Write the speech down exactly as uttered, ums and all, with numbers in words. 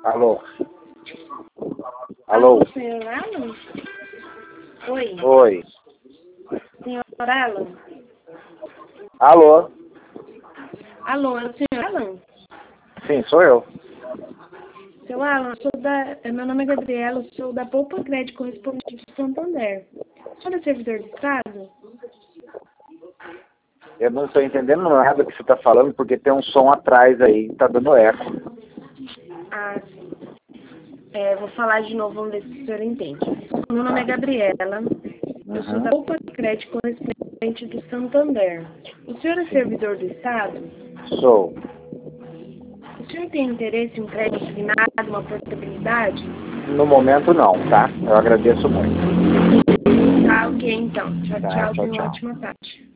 Alô? Alô? Senhor Alan? Oi. Oi. Senhor Alan? Alô? Alô, é o senhor Alan? Sim, sou eu. Seu Alan, eu sou da, meu nome é Gabriela, eu sou da Poupa Crédito Correspondente de Santander. O senhor é servidor do Estado? Eu não estou entendendo nada que você está falando, porque tem um som atrás aí, está dando eco. Ah, sim. É, vou falar de novo, vamos ver se o senhor entende. Meu nome é Gabriela, eu sou Uhum. da Poupa Crédito Correspondente do Santander. O senhor é servidor do Estado? Sou. O senhor tem interesse em um crédito assinado, uma portabilidade? No momento não, tá? Eu agradeço muito. Tá, ok, então. Tchau, Tá, tchau, tchau, tenha uma tchau. ótima tarde.